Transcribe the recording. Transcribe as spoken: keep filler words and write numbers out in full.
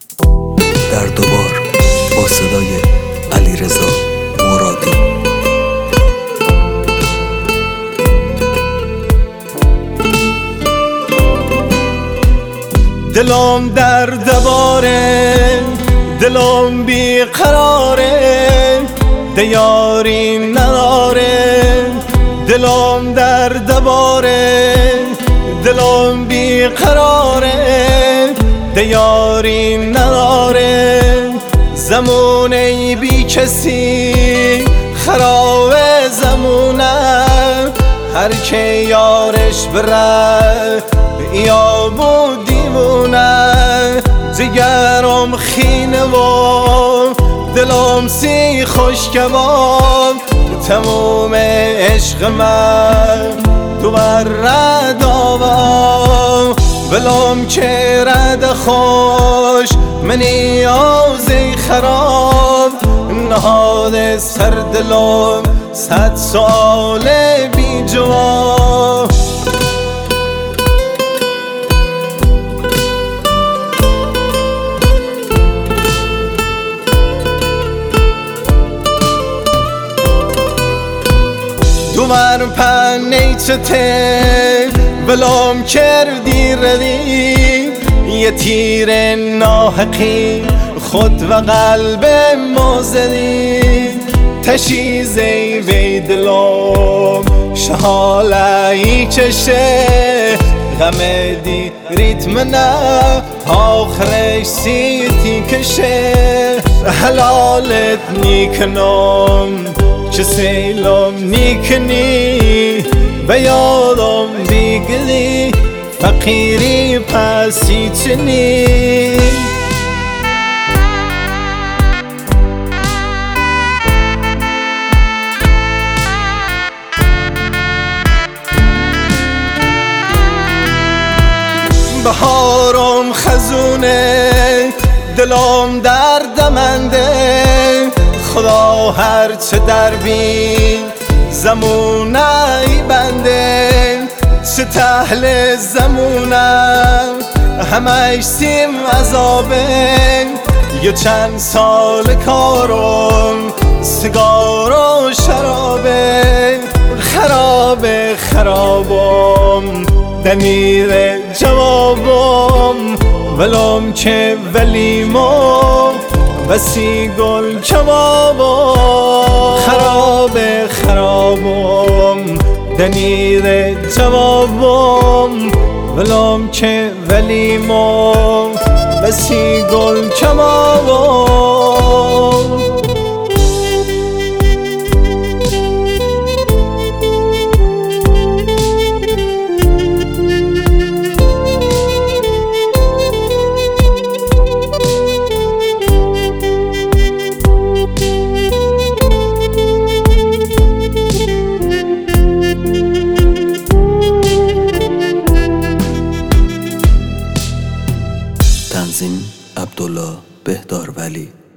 در دوبار با صدای علیرضا مرادی. دلم در دواره، دلم بی قراره، دیاری نداره. دلم در دواره، دلم بی قراره، دیاری نداره. زمونه بی کسی خراب زمونه، هر که یارش بره یا بود دیوونه. جگرم خینه و دلم سی خوش کباب، تموم عشق من تو بر رد آبا. ولم که رد خوش منی آزی خراب، نهاد سر دلم صد سال بی جواب. دوبر پنیچته ولم کردی ردی، یه تیر ناحقی خود و قلب ما زدی. تشیزی وی دلم شهالایی چشه، غم دی ریتم نه آخرش سیتی کشه. حلالت نیکنم چه سیلم نیکنی، و یادم بیگلی فقیری پسی چنی. بهارم خزونه، دلم دردمنده. خدا هر چه در بی زمونه ای بنده، چه تهل زمونه همش سیم عذابه. یه چند سال کارم سیگار و شرابه، خرابه خرابم دمیر جوابم. ولم که ولیمو بسی گل کبابم، خرابه خرابم دنیر جوابم. ولم که ولیمو بسی گل کبابم. تنظیم عبدالله بهدار ولی.